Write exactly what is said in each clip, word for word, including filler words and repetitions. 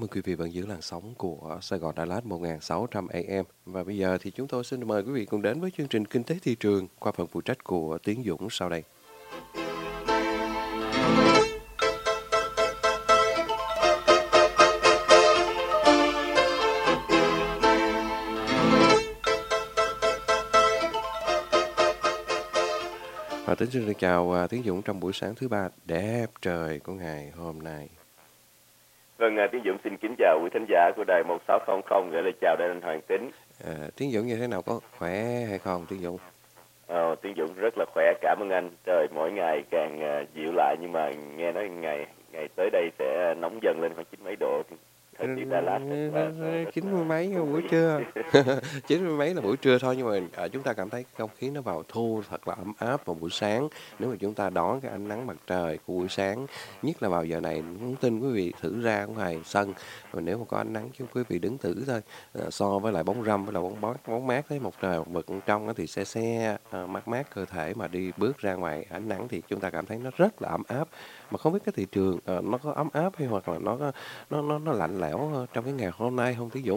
ơn quý vị vẫn giữ làn sóng của Sài Gòn Đà Lạt một nghìn sáu trăm A M. Và bây giờ thì chúng tôi xin mời quý vị cùng đến với chương trình Kinh tế thị trường qua phần phụ trách của Tiến Dũng sau đây. Và Tiến xin được chào Tiến Dũng trong buổi sáng thứ ba đẹp trời của ngày hôm nay. Vâng, Tiến Dũng xin kính chào quý thính giả của đài một sáu không không, gửi lời chào đến anh Hoàng Tín. À, Tiến Dũng như thế nào, có khỏe hay không Tiến Dũng? Ờ, Tiến Dũng rất là khỏe, cảm ơn anh. Trời mỗi ngày càng uh, dịu lại, nhưng mà nghe nói ngày ngày tới đây sẽ nóng dần lên khoảng chín mấy độ. Thời tiết Đà Lạt chín mươi mấy buổi trưa chín mươi mấy là buổi trưa thôi, nhưng mà à, chúng ta cảm thấy không khí nó vào thu thật là ấm áp vào buổi sáng. Nếu mà chúng ta đón cái ánh nắng mặt trời của buổi sáng, nhất là vào giờ này, muốn tin quý vị thử ra ngoài sân, và nếu mà có ánh nắng chứ quý vị đứng thử thôi, à, so với lại bóng râm với lại bóng bóng, bóng mát thấy một trời một vực trong đó, thì xe xe à, mát mát cơ thể mà đi bước ra ngoài ánh nắng thì chúng ta cảm thấy nó rất là ấm áp. Mà không biết cái thị trường à, nó có ấm áp hay hoặc là nó nó nó nó lạnh lẽo trong cái ngày hôm nay không Tiến Dũng?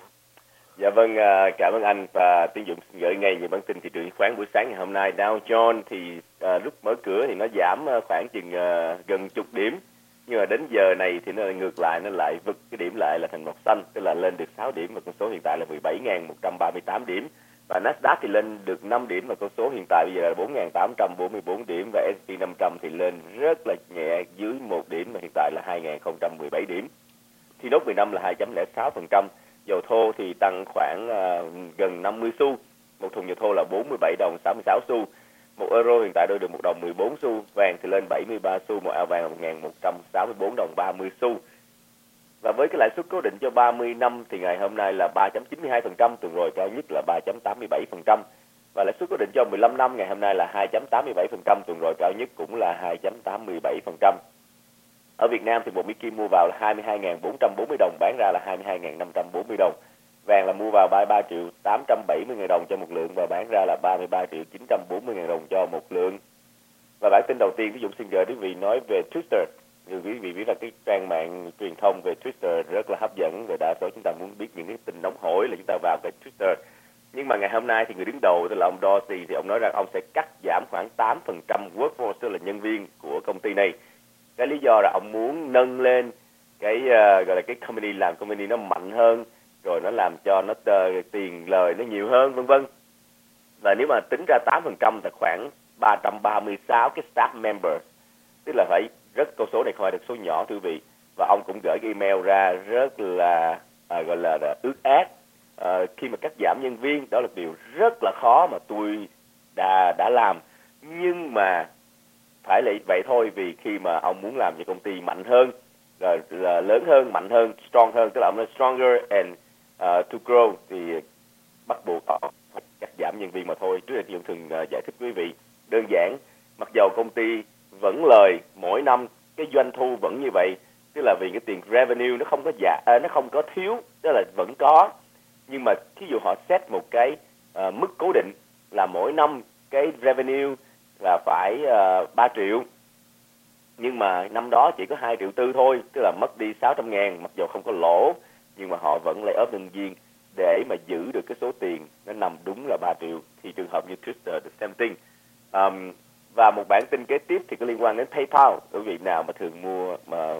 Dạ vâng, cảm ơn anh, và Tiến Dũng gửi ngay những bản tin thị trường chứng khoán buổi sáng ngày hôm nay. Dow Jones thì à, lúc mở cửa thì nó giảm khoảng chừng à, gần chục điểm, nhưng mà đến giờ này thì nó ngược lại, nó lại vượt cái điểm lại là thành màu xanh, tức là lên được sáu điểm, và con số hiện tại là mười bảy nghìn một trăm ba mươi tám điểm. Và Nasdaq thì lên được năm điểm, và con số hiện tại bây giờ là bốn nghìn tám trăm bốn mươi bốn điểm, và S and P năm trăm thì lên rất là nhẹ dưới một điểm, và hiện tại là hai nghìn không trăm mười bảy điểm. Thì nốt mười lăm là hai phẩy không sáu phần trăm. Dầu thô thì tăng khoảng uh, gần năm mươi xu. Một thùng dầu thô là bốn mươi bảy đồng sáu mươi sáu xu. Một euro hiện tại đôi được một đồng mười bốn xu. Vàng thì lên bảy mươi ba xu. Một ounce vàng là một nghìn một trăm sáu mươi bốn đồng ba mươi xu. Và với cái lãi suất cố định cho ba mươi năm thì ngày hôm nay là ba phẩy chín mươi hai phần trăm, tuần rồi cao nhất là ba phẩy tám mươi bảy phần trăm. Và lãi suất cố định cho mười lăm năm ngày hôm nay là hai phẩy tám mươi bảy phần trăm, tuần rồi cao nhất cũng là hai phẩy tám mươi bảy phần trăm. Ở Việt Nam thì một Mỹ Kim mua vào là hai mươi hai nghìn bốn trăm bốn mươi đồng, bán ra là hai mươi hai nghìn năm trăm bốn mươi đồng. Vàng là mua vào ba mươi ba triệu tám trăm bảy mươi nghìn đồng cho một lượng, và bán ra là ba mươi ba triệu chín trăm bốn mươi nghìn đồng cho một lượng. Và bản tin đầu tiên, ví dụ xin gửi quý vị nói về Twitter. Như quý vị biết là cái trang mạng truyền thông về Twitter rất là hấp dẫn, và đa số chúng ta muốn biết những cái tin nóng hổi là chúng ta vào cái Twitter. Nhưng mà ngày hôm nay thì người đứng đầu, tức là ông Dorsey, thì ông nói rằng ông sẽ cắt giảm khoảng tám phần trăm workforce, tức là nhân viên của công ty này. Cái lý do là ông muốn nâng lên cái uh, gọi là cái company, làm company nó mạnh hơn, rồi nó làm cho nó uh, tiền lời nó nhiều hơn, vân vân. Và nếu mà tính ra tám phần trăm là khoảng ba trăm ba mươi sáu cái staff member, tức là phải rất, con số này không phải được số nhỏ thưa quý vị. Và ông cũng gửi cái email ra rất là à, gọi là, là ước ác. À, khi mà cắt giảm nhân viên, đó là điều rất là khó mà tôi đã đã làm, nhưng mà phải là vậy thôi, vì khi mà ông muốn làm cho công ty mạnh hơn, là, là lớn hơn, mạnh hơn, strong hơn, tức là ông nói stronger and uh, to grow, thì bắt buộc ông phải cắt giảm nhân viên mà thôi. Trước đây tôi thường uh, giải thích quý vị đơn giản, mặc dầu công ty vẫn lời mỗi năm, cái doanh thu vẫn như vậy, tức là vì cái tiền revenue nó không có giả, à, nó không có thiếu, tức là vẫn có, nhưng mà ví dụ họ set một cái uh, mức cố định là mỗi năm cái revenue là phải uh, ba triệu, nhưng mà năm đó chỉ có hai triệu tư thôi, tức là mất đi sáu trăm ngàn, mặc dù không có lỗ, nhưng mà họ vẫn lay off nhân viên để mà giữ được cái số tiền nó nằm đúng là ba triệu. Thì trường hợp như Twitter, the same thing. Um, và một bản tin kế tiếp thì có liên quan đến PayPal. Quý vị nào mà thường mua mà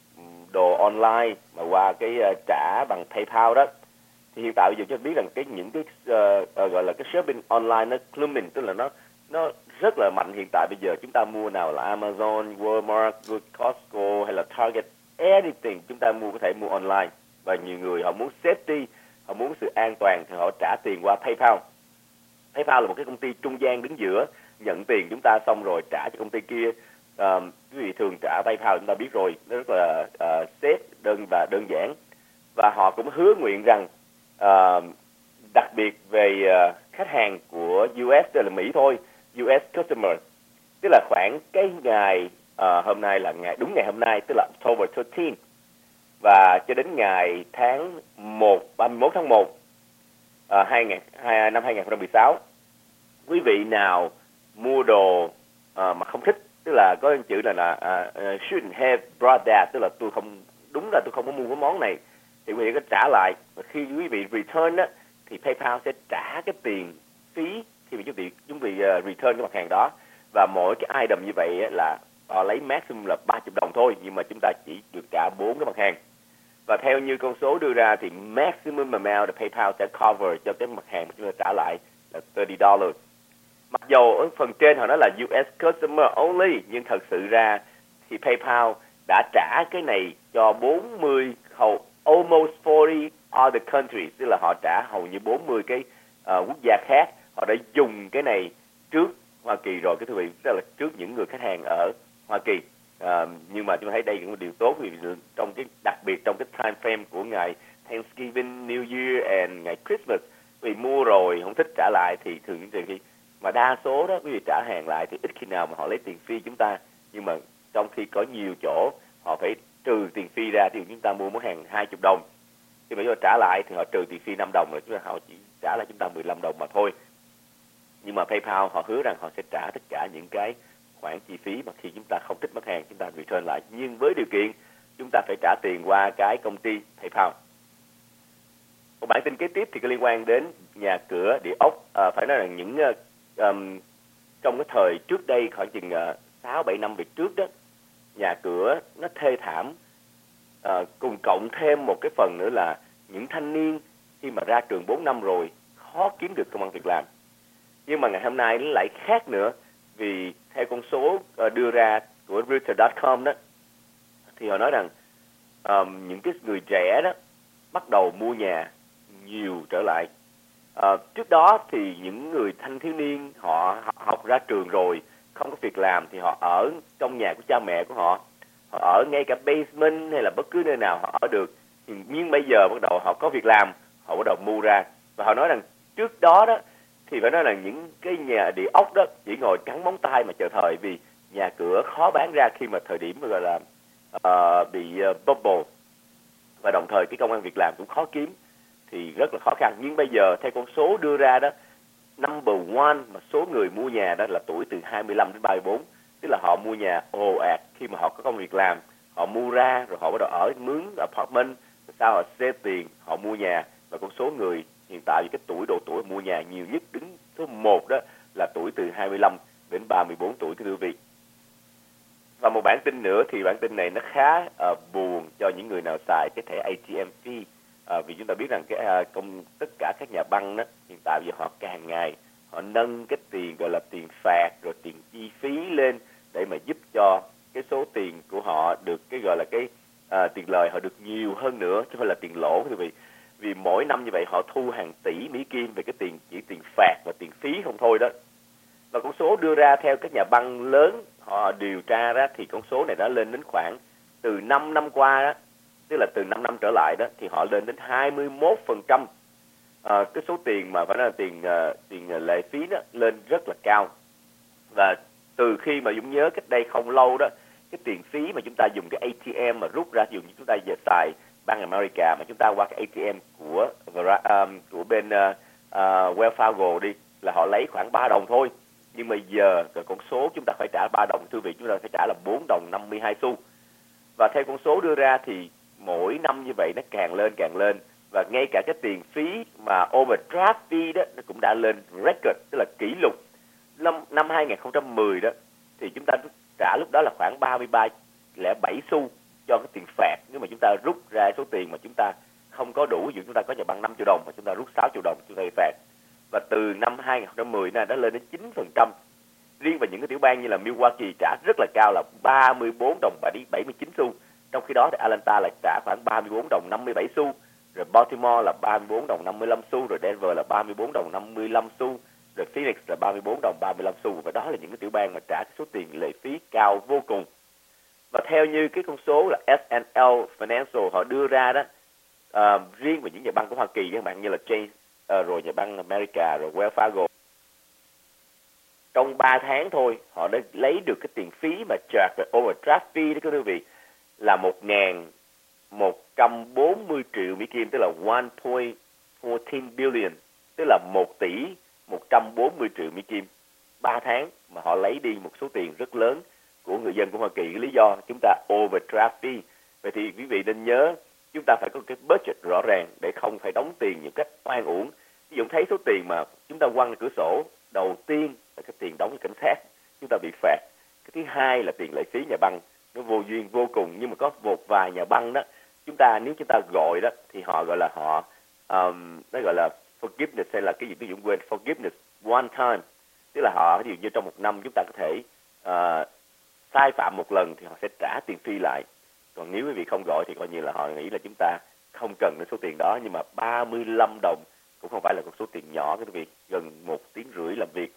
đồ online mà qua cái uh, trả bằng PayPal đó, thì hiện tại bây giờ cho biết rằng cái những cái uh, uh, gọi là cái shopping online nó cluming, tức là nó nó rất là mạnh. Hiện tại bây giờ chúng ta mua nào là Amazon, Walmart, Costco hay là Target, anything chúng ta mua có thể mua online. Và nhiều người họ muốn safety, họ muốn sự an toàn thì họ trả tiền qua PayPal. PayPal là một cái công ty trung gian đứng giữa, nhận tiền chúng ta xong rồi trả cho công ty kia. Uh, quý vị thường trả PayPal chúng ta biết rồi, nó rất là uh, safe, đơn và đơn giản. Và họ cũng hứa nguyện rằng uh, đặc biệt về uh, khách hàng của u ét, tức là Mỹ thôi, u ét customer, tức là khoảng cái ngày uh, hôm nay là ngày đúng ngày hôm nay, tức là October thirteenth, và cho đến ngày tháng một, ba mươi mốt tháng một uh, hai nghìn, hai, năm hai nghìn không trăm mười sáu, quý vị nào mua đồ uh, mà không thích, tức là có chữ là là uh, shouldn't have brought that, tức là tôi không đúng là tôi không có mua cái món này, thì quý vị có trả lại. Và khi quý vị return á, thì PayPal sẽ trả cái tiền phí khi mà quý vị quý vị uh, return cái mặt hàng đó. Và mỗi cái item như vậy á, là họ lấy maximum là ba mươi đồng thôi, nhưng mà chúng ta chỉ được trả bốn cái mặt hàng. Và theo như con số đưa ra thì maximum amount là PayPal sẽ cover cho cái mặt hàng mà chúng ta trả lại là ba mươi đô. Mặc dù ở phần trên họ nói là u ét customer only, nhưng thật sự ra thì PayPal đã trả cái này cho bốn mươi, hầu almost forty other countries, tức là họ trả hầu như bốn mươi cái uh, quốc gia khác. Họ đã dùng cái này trước Hoa Kỳ rồi, cái thưa quý vị, tức là trước những người khách hàng ở Hoa Kỳ. À, nhưng mà chúng ta thấy đây cũng là điều tốt, vì trong cái đặc biệt trong cái time frame của ngày Thanksgiving, New Year and ngày Christmas, vì mua rồi không thích trả lại thì thường những khi mà đa số đó quý vị trả hàng lại thì ít khi nào mà họ lấy tiền phí chúng ta. Nhưng mà trong khi có nhiều chỗ họ phải trừ tiền phí ra, thì chúng ta mua món hàng hai mươi đồng, thì mà trả lại thì họ trừ tiền phí năm đồng, rồi chúng ta họ chỉ trả lại chúng ta mười lăm đồng mà thôi. Nhưng mà PayPal họ hứa rằng họ sẽ trả tất cả những cái khoản chi phí mà khi chúng ta không thích mất hàng chúng ta return lại, nhưng với điều kiện chúng ta phải trả tiền qua cái công ty PayPal. Một bản tin kế tiếp thì có liên quan đến nhà cửa, địa ốc. À, phải nói là những uh, um, trong cái thời trước đây khoảng chừng sáu bảy năm về trước đó, nhà cửa nó thê thảm. À, cùng cộng thêm một cái phần nữa là những thanh niên khi mà ra trường bốn năm rồi khó kiếm được công ăn việc làm. Nhưng mà ngày hôm nay nó lại khác nữa, vì theo con số uh, đưa ra của Realtor chấm com đó, thì họ nói rằng um, những cái người trẻ đó bắt đầu mua nhà nhiều trở lại. Uh, trước đó thì những người thanh thiếu niên họ học ra trường rồi không có việc làm thì họ ở trong nhà của cha mẹ của họ, họ ở ngay cả basement hay là bất cứ nơi nào họ ở được. Nhưng bây giờ bắt đầu họ có việc làm, họ bắt đầu mua ra. Và họ nói rằng trước đó đó thì phải nói là những cái nhà địa ốc đó chỉ ngồi cắn móng tay mà chờ thời, vì nhà cửa khó bán ra khi mà thời điểm gọi là uh, bị uh, bubble, và đồng thời cái công ăn việc làm cũng khó kiếm thì rất là khó khăn. Nhưng bây giờ theo con số đưa ra đó, number one mà số người mua nhà đó là tuổi từ hai mươi lăm đến ba mươi bốn, tức là họ mua nhà ồ ạt khi mà họ có công việc làm, họ mua ra rồi họ bắt đầu ở mướn apartment, sau họ xếp tiền họ mua nhà. Và con số người hiện tại cái tuổi độ tuổi mua nhà nhiều nhất đứng số một đó là tuổi từ hai mươi lăm đến ba mươi bốn tuổi, thưa quý vị. Và một bản tin nữa thì bản tin này nó khá uh, buồn cho những người nào xài cái thẻ a tê em fee, uh, vì chúng ta biết rằng cái uh, công tất cả các nhà băng đó hiện tại giờ họ càng ngày họ nâng cái tiền gọi là tiền phạt rồi tiền chi phí lên để mà giúp cho cái số tiền của họ được cái gọi là cái uh, tiền lời họ được nhiều hơn nữa, chứ không phải là tiền lỗ, thưa quý vị. Vì mỗi năm như vậy họ thu hàng tỷ Mỹ Kim về cái tiền chỉ tiền phạt và tiền phí không thôi đó. Và con số đưa ra theo các nhà băng lớn họ điều tra ra thì con số này đã lên đến khoảng từ năm năm qua đó, tức là từ năm năm trở lại đó, thì họ lên đến hai mươi mốt phần trăm. À, cái số tiền mà phải nói là tiền uh, tiền lệ phí đó lên rất là cao. Và từ khi mà Dũng nhớ cách đây không lâu đó, cái tiền phí mà chúng ta dùng cái a tê em mà rút ra, dùng như chúng ta giờ xài Bank America mà chúng ta qua cái a tê em của um, của bên uh, uh, Wells Fargo đi, là họ lấy khoảng ba đồng thôi. Nhưng mà giờ con số chúng ta phải trả ba đồng, thưa vị, chúng ta phải trả là bốn đồng năm mươi hai xu. Và theo con số đưa ra thì mỗi năm như vậy nó càng lên càng lên. Và ngay cả cái tiền phí mà overdraft fee đó nó cũng đã lên record, tức là kỷ lục. Năm, năm hai không một không đó thì chúng ta trả lúc đó là khoảng ba mươi ba phẩy bảy xu cho cái tiền phạt nếu mà chúng ta rút ra số tiền mà chúng ta không có đủ. Ví dụ chúng ta có nhà băng năm triệu đồng mà chúng ta rút sáu triệu đồng chúng ta bị phạt. Và từ năm hai không một không này đã lên đến chín phần trăm. Riêng vào những cái tiểu bang như là Milwaukee trả rất là cao là ba mươi bốn đồng bảy mươi chín xu. Trong khi đó thì Atlanta lại trả khoảng ba mươi bốn đồng năm mươi bảy xu. Rồi Baltimore là ba mươi bốn đồng năm mươi lăm xu. Rồi Denver là ba mươi bốn đồng năm mươi lăm xu. Rồi Phoenix là ba mươi bốn đồng ba mươi lăm xu. Và đó là những cái tiểu bang mà trả số tiền lệ phí cao vô cùng. Và theo như cái con số là ét en lờ Financial họ đưa ra đó, uh, riêng về những nhà băng của Hoa Kỳ, các bạn như là Chase, uh, rồi nhà băng America, rồi Wells Fargo, trong ba tháng thôi họ đã lấy được cái tiền phí mà charge về overdraft fee đó, các quý vị, là một nghìn một trăm bốn mươi triệu Mỹ Kim, tức là one point một bốn billion, tức là một tỷ một trăm bốn mươi triệu Mỹ Kim. ba tháng mà họ lấy đi một số tiền rất lớn của người dân của Hoa Kỳ. Cái lý do chúng ta overdraft fee, Vậy thì quý vị nên nhớ chúng ta phải có cái budget rõ ràng để không phải đóng tiền những cách oan uổng. Ví dụ thấy số tiền mà chúng ta quăng ra cửa sổ, đầu tiên là cái tiền đóng cho cảnh sát, chúng ta bị phạt. Cái thứ hai là tiền lệ phí nhà băng, nó vô duyên vô cùng, nhưng mà có một vài nhà băng đó, chúng ta nếu chúng ta gọi đó thì họ gọi là họ um, nó gọi là forgiveness hay là cái gì tôi cũng quên, forgiveness one time, tức là họ ví dụ như trong một năm chúng ta có thể uh, sai phạm một lần thì họ sẽ trả tiền phí lại. Còn nếu quý vị không gọi thì coi như là họ nghĩ là chúng ta không cần đến số tiền đó, nhưng mà ba mươi lăm đồng cũng không phải là một số tiền nhỏ quý vị, gần một tiếng rưỡi làm việc.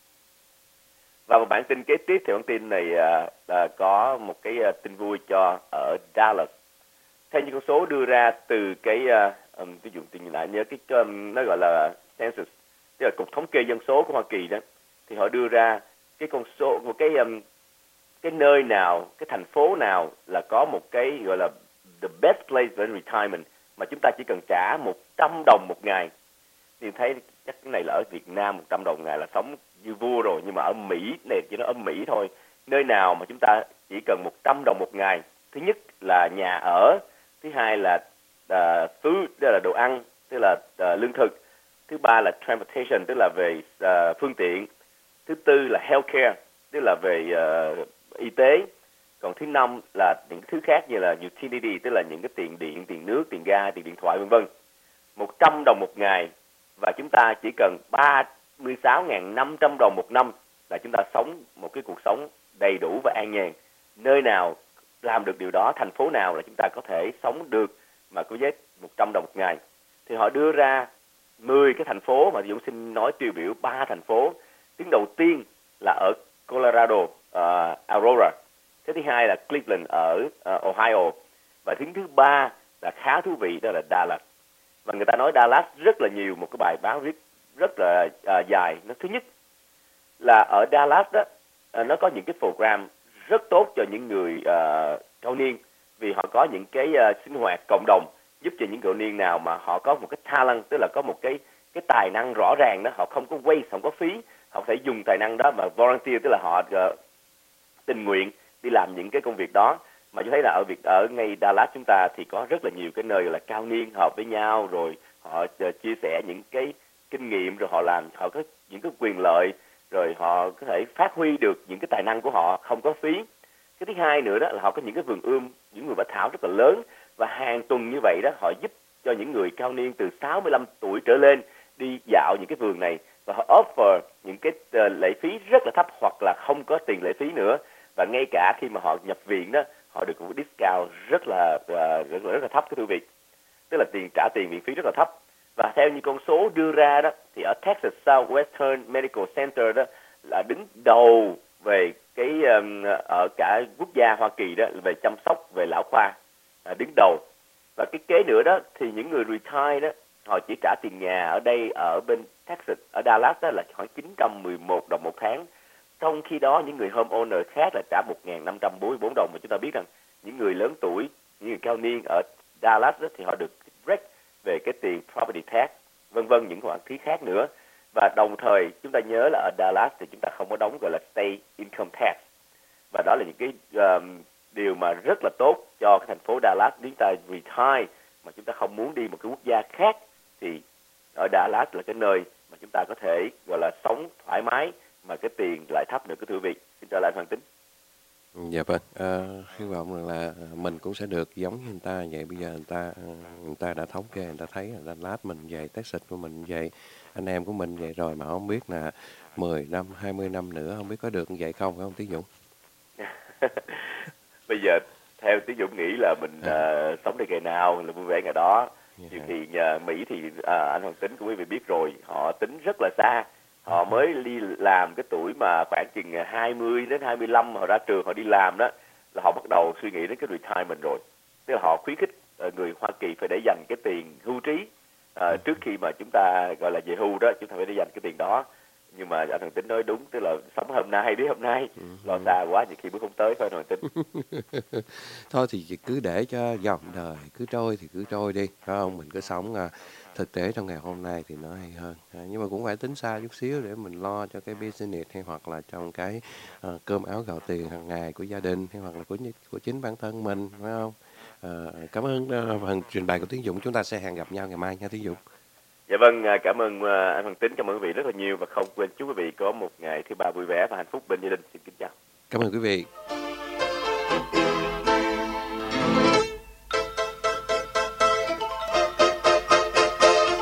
Và một bản tin kế tiếp thì bản tin này à, à, có một cái à, tin vui cho ở Dallas. Theo những con số đưa ra từ cái um, ví dụ tình lại nhớ cái um, nó gọi là census, tức là cục thống kê dân số của Hoa Kỳ đó, thì họ đưa ra cái con số một cái um, cái nơi nào, cái thành phố nào là có một cái gọi là the best place for retirement mà chúng ta chỉ cần trả một trăm đồng một ngày. Thì thấy chắc cái này là ở Việt Nam một trăm đồng một ngày là sống như vua rồi, nhưng mà ở Mỹ này chỉ nói ở Mỹ thôi. Nơi nào mà chúng ta chỉ cần một trăm đồng một ngày, thứ nhất là nhà ở, thứ hai là uh, food, tức là đồ ăn, tức là uh, lương thực, thứ ba là transportation, tức là về uh, phương tiện, thứ tư là healthcare, tức là về uh, y tế, còn thứ năm là những thứ khác như là utility, tức là những cái tiền điện, tiền nước, tiền ga, tiền điện thoại vân vân. một trăm đồng một ngày và chúng ta chỉ cần ba mươi sáu nghìn năm trăm đồng một năm là chúng ta sống một cái cuộc sống đầy đủ và an nhàn. Nơi nào làm được điều đó, thành phố nào là chúng ta có thể sống được mà có giá một trăm đồng một ngày. Thì họ đưa ra mười cái thành phố mà Dũng xin nói tiêu biểu ba thành phố. Tiếng đầu tiên là ở Colorado, uh, Aurora. Cái thứ hai là Cleveland ở uh, Ohio. Và thứ thứ ba là khá thú vị, đó là Dallas. Và người ta nói Dallas rất là nhiều, một cái bài báo viết rất là uh, dài. Nó thứ nhất là ở Dallas đó, uh, nó có những cái program rất tốt cho những người uh, cao niên, vì họ có những cái uh, sinh hoạt cộng đồng giúp cho những cao niên nào mà họ có một cái talent, tức là có một cái cái tài năng rõ ràng đó, họ không có waste, không có phí, họ có thể dùng tài năng đó mà volunteer, tức là họ uh, tình nguyện đi làm những cái công việc đó. Mà tôi thấy là ở việc ở ngay Dallas chúng ta thì có rất là nhiều cái nơi là cao niên hợp với nhau, rồi họ uh, chia sẻ những cái kinh nghiệm, rồi họ làm, họ có những cái quyền lợi, rồi họ có thể phát huy được những cái tài năng của họ không có phí. Cái thứ hai nữa đó là họ có những cái vườn ươm, những người bách thảo rất là lớn, và hàng tuần như vậy đó họ giúp cho những người cao niên từ sáu mươi lăm tuổi trở lên đi dạo những cái vườn này, và họ offer những cái uh, lệ phí rất là thấp hoặc là không có tiền lệ phí nữa. Và ngay cả khi mà họ nhập viện đó, họ được một discount rất là uh, rất, là, rất là thấp, cái thưa vị, tức là tiền trả tiền viện phí rất là thấp. Và theo như con số đưa ra đó thì ở Texas Southwestern Medical Center đó là đứng đầu về cái um, ở cả quốc gia Hoa Kỳ đó về chăm sóc về lão khoa, à, đứng đầu. Và cái kế nữa đó thì những người retire đó họ chỉ trả tiền nhà ở đây ở bên Texas, ở Dallas đó là khoảng chín trăm mười một đồng một tháng. Trong khi đó những người homeowner khác là trả một nghìn năm trăm bốn mươi bốn đồng, mà chúng ta biết rằng những người lớn tuổi, những người cao niên ở Dallas đó thì họ được break về cái tiền property tax, vân vân những khoản phí khác nữa. Và đồng thời chúng ta nhớ là ở Dallas thì chúng ta không có đóng gọi là state income tax, và đó là những cái um, điều mà rất là tốt cho cái thành phố Dallas. Nếu chúng ta retire mà chúng ta không muốn đi một cái quốc gia khác thì ở Dallas là cái nơi mà chúng ta có thể gọi là sống thoải mái mà cái tiền lại thấp nữa, cái thưa vị. Xin trở lại Hoàng Tính. Dạ vâng, à, hy vọng rằng là mình cũng sẽ được giống như người ta vậy. Bây giờ người ta người ta đã thống kê, người ta thấy là Dallas mình vậy, Texas của mình vậy, anh em của mình vậy rồi, mà không biết là mười năm, hai mươi năm nữa không biết có được như vậy không, phải không Tiến Dũng? Bây giờ theo Tiến Dũng nghĩ là mình à. uh, sống đến ngày nào là vui vẻ ngày đó. Yeah. Thì uh, Mỹ thì uh, anh Hoàng Tính cũng quý vị biết rồi, họ tính rất là xa. Họ mới đi làm cái tuổi mà khoảng chừng hai mươi đến hai mươi lăm họ ra trường, họ đi làm đó là họ bắt đầu suy nghĩ đến cái retirement rồi. Tức là họ khuyến khích người Hoa Kỳ phải để dành cái tiền hưu trí à, trước khi mà chúng ta gọi là về hưu đó, chúng ta phải để dành cái tiền đó. Nhưng mà anh Hoàng Tính nói đúng, tức là sống hôm nay đến hôm nay, lo xa quá nhiều khi bước không tới, phải Hoàng Tính. Thôi thì cứ để cho dòng đời cứ trôi thì cứ trôi đi, phải không? Mình cứ sống à, thực tế trong ngày hôm nay thì nó hay hơn. À, nhưng mà cũng phải tính xa chút xíu để mình lo cho cái business hay hoặc là trong cái uh, cơm áo gạo tiền hàng ngày của gia đình hay hoặc là của của chính bản thân mình, phải không? À, cảm ơn uh, phần trình bày của Tiến Dũng. Chúng ta sẽ hẹn gặp nhau ngày mai nha Tiến Dũng. Dạ vâng, cảm ơn uh, anh Văn Tính, cảm ơn quý vị rất là nhiều và không quên chúc quý vị có một ngày thứ ba vui vẻ và hạnh phúc bên gia đình. Xin kính chào. Cảm ơn quý vị.